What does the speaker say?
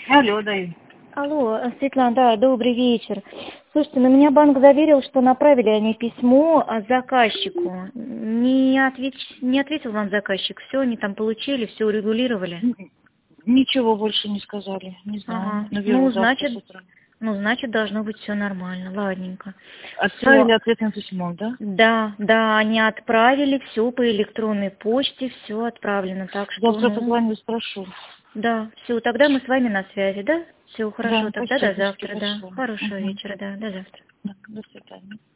Алло, даю. Алло, Светлана, да, добрый вечер. Слушайте, на меня банк заверил, что направили они письмо заказчику. Не ответил вам заказчик. Все, они там получили, все урегулировали. Ничего больше не сказали. Не знаю. Ага. Наверное, завтра с утра. Значит, должно быть все нормально. Ладненько. Отправили ответным письмом, да? Да, они отправили все по электронной почте, все отправлено. Так что, Завтра позвоню, спрошу. да, все, тогда мы с вами на связи, да? Все, хорошо, Да, тогда до спасибо завтра, да. большое. Хорошего вечера, да, до завтра. Да, до свидания.